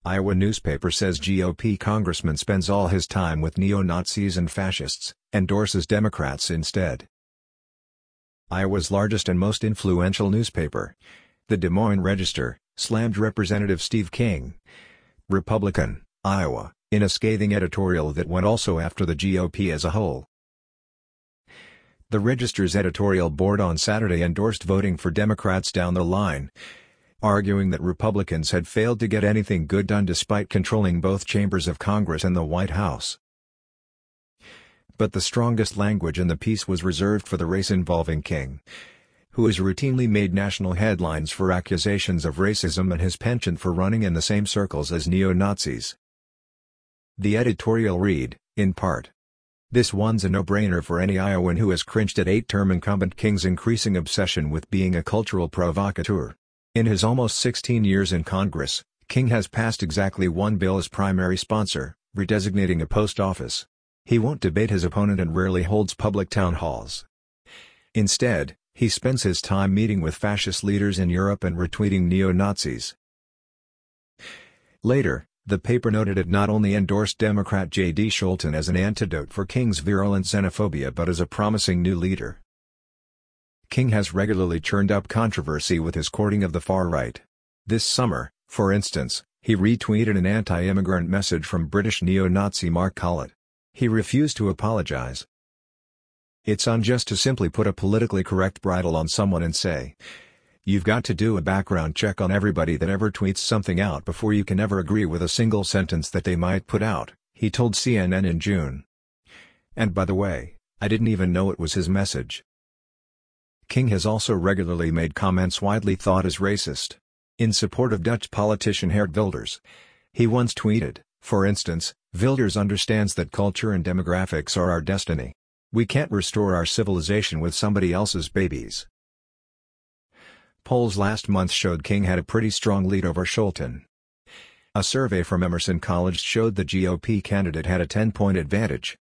Iowa newspaper says GOP congressman spends all his time with neo-Nazis and fascists, endorses Democrats instead. Iowa's largest and most influential newspaper, the Des Moines Register, slammed Representative Steve King, Republican, Iowa, in a scathing editorial that went also after the GOP as a whole. The Register's editorial board on Saturday endorsed voting for Democrats down the line, arguing that Republicans had failed to get anything good done despite controlling both chambers of Congress and the White House. But the strongest language in the piece was reserved for the race involving King, who has routinely made national headlines for accusations of racism and his penchant for running in the same circles as neo-Nazis. The editorial read, in part, "This one's a no-brainer for any Iowan who has cringed at eight-term incumbent King's increasing obsession with being a cultural provocateur. In his almost 16 years in Congress, King has passed exactly one bill as primary sponsor, redesignating a post office. He won't debate his opponent and rarely holds public town halls. Instead, he spends his time meeting with fascist leaders in Europe and retweeting neo-Nazis." Later, the paper noted it not only endorsed Democrat J.D. Scholten as an antidote for King's virulent xenophobia but as a promising new leader. King has regularly churned up controversy with his courting of the far right. This summer, for instance, he retweeted an anti-immigrant message from British neo-Nazi Mark Collett. He refused to apologize. "It's unjust to simply put a politically correct bridle on someone and say, 'You've got to do a background check on everybody that ever tweets something out before you can ever agree with a single sentence that they might put out,'" he told CNN in June. "And by the way, I didn't even know it was his message." King has also regularly made comments widely thought as racist. In support of Dutch politician Geert Wilders. He once tweeted, for instance, "Wilders understands that culture and demographics are our destiny. We can't restore our civilization with somebody else's babies." Polls last month showed King had a pretty strong lead over Scholten. A survey from Emerson College showed the GOP candidate had a 10-point advantage,